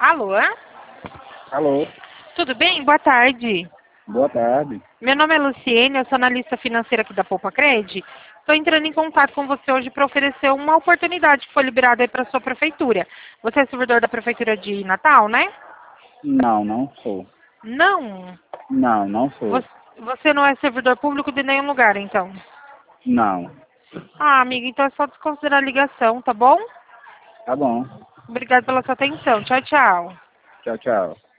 Alô? Alô, Tudo bem? Boa tarde. boa tarde. Meu nome é Luciene, eu sou analista financeira aqui da Poupa Cred. Estou entrando em contato com você hoje para oferecer uma oportunidade que foi liberada aí para sua prefeitura. Você é servidor da prefeitura de Natal, né? Não, não sou. Não. Não, não sou. Você não é servidor público de nenhum lugar, então? Não. Ah, amiga, então é só desconsiderar a ligação, tá bom? Tá bom. Obrigada pela sua atenção. Tchau, tchau. Tchau, tchau.